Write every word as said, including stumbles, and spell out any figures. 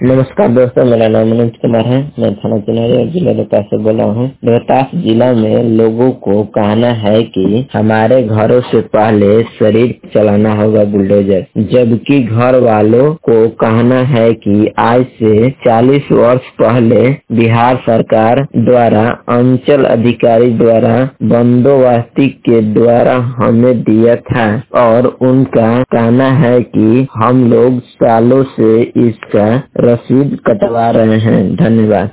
नमस्कार दोस्तों, मेरा नाम मनोज कुमार है। मैं थाना चिन्हौरी और जिला रोहतास से बोल रहा हूँ। रोहतास जिला में लोगों को कहना है कि हमारे घरों से पहले शरीर चलाना होगा बुलडोजर, जबकि घर वालों को कहना है कि आज से चालीस वर्ष पहले बिहार सरकार द्वारा अंचल अधिकारी द्वारा बंदोबस्ती के द्वारा हमें दिया था और उनका कहना है कि हम लोग सालों से इसका रसीद कटवा रहे हैं। धन्यवाद।